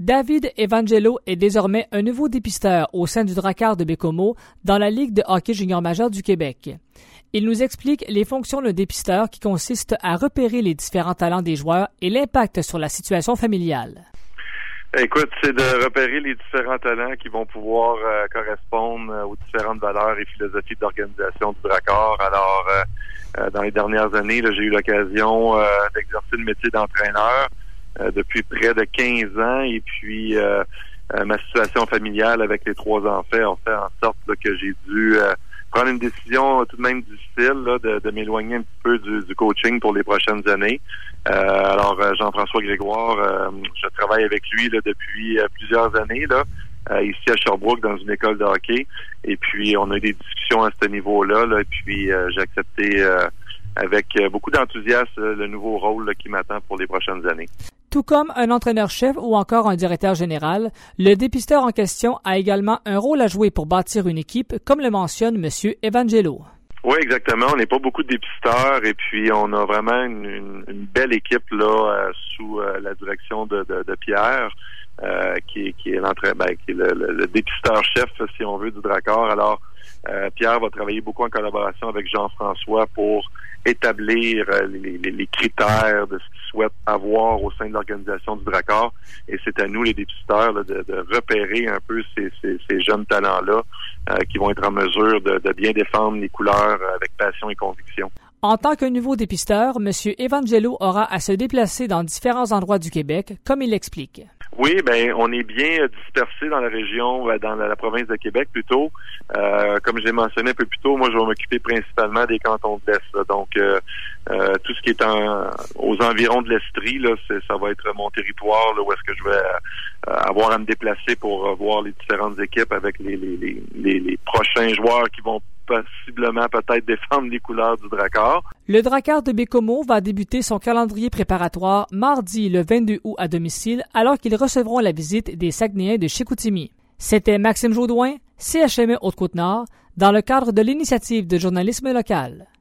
David Evangelo est désormais un nouveau dépisteur au sein du Drakkar de Baie-Comeau dans la Ligue de hockey junior majeur du Québec. Il nous explique les fonctions d'un dépisteur qui consiste à repérer les différents talents des joueurs et l'impact sur la situation familiale. Écoute, c'est de repérer les différents talents qui vont pouvoir correspondre aux différentes valeurs et philosophies d'organisation du Drakkar. Alors, dans les dernières années, là, j'ai eu l'occasion d'exercer le métier d'entraîneur depuis près de 15 ans. Et puis, ma situation familiale avec les 3 enfants ont fait en sorte là, que j'ai dû prendre une décision tout de même difficile là, de m'éloigner un petit peu du coaching pour les prochaines années. Alors, Jean-François Grégoire, je travaille avec lui là, depuis plusieurs années là, ici à Sherbrooke dans une école de hockey. Et puis, on a eu des discussions à ce niveau-là. Là, et puis, j'ai accepté avec beaucoup d'enthousiasme le nouveau rôle là, qui m'attend pour les prochaines années. Tout comme un entraîneur-chef ou encore un directeur général, le dépisteur en question a également un rôle à jouer pour bâtir une équipe, comme le mentionne M. Evangelo. Oui, exactement. On n'est pas beaucoup de dépisteurs et puis on a vraiment une belle équipe là sous la direction de Pierre, qui est le dépisteur-chef, si on veut, du Drakkar. Alors, Pierre va travailler beaucoup en collaboration avec Jean-François pour établir les critères de ce qu'il souhaite avoir au sein de l'organisation du Drakkar. Et c'est à nous, les dépisteurs, là, de repérer un peu ces jeunes talents-là qui vont être en mesure de bien défendre les couleurs avec passion et conviction. En tant que nouveau dépisteur, M. Evangelo aura à se déplacer dans différents endroits du Québec, comme il l'explique. Oui, on est bien dispersé dans la région, dans la province de Québec plutôt. Comme j'ai mentionné un peu plus tôt, moi je vais m'occuper principalement des cantons de l'Est. Là. Donc tout ce qui est aux environs de l'Estrie, là, ça va être mon territoire là, où est-ce que je vais avoir à me déplacer pour voir les différentes équipes avec les prochains joueurs qui vont possiblement peut-être défendre les couleurs du Drakkar. Le Drakkar de Baie-Comeau va débuter son calendrier préparatoire mardi le 22 août à domicile alors qu'ils recevront la visite des Saguenayens de Chicoutimi. C'était Maxime Jaudoin, CHME Haute-Côte-Nord, dans le cadre de l'initiative de journalisme local.